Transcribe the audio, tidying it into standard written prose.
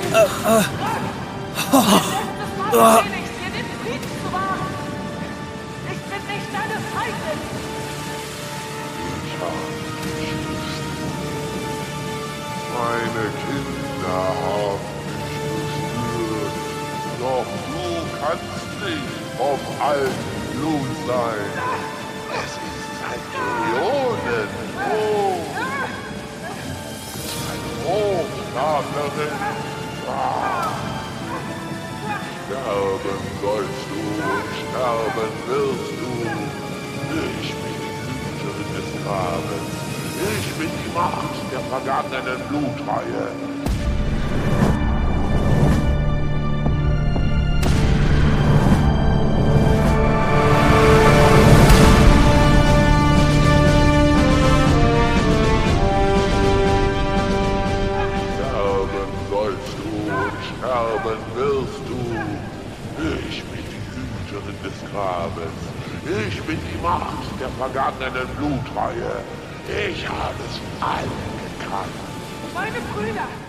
Felix, dir den Frieden zu wahren. Ich bin nicht deine Feindin. Meine Kinder haben mich geführt, doch du kannst nicht vom alten Blut sein. Es ist seit Äonen tot. Eine Hochstaplerin. Sterben sollst du und sterben wirst du. Ich bin die Hüterin des Grabens. Ich bin die Macht der vergangenen Blutreihe. Sterben sollst du und sterben wirst du. Ich bin die Hüterin des Grabens. Ich bin die Macht der vergangenen Blutreihe. Ich habe sie alle gekannt. Meine Brüder!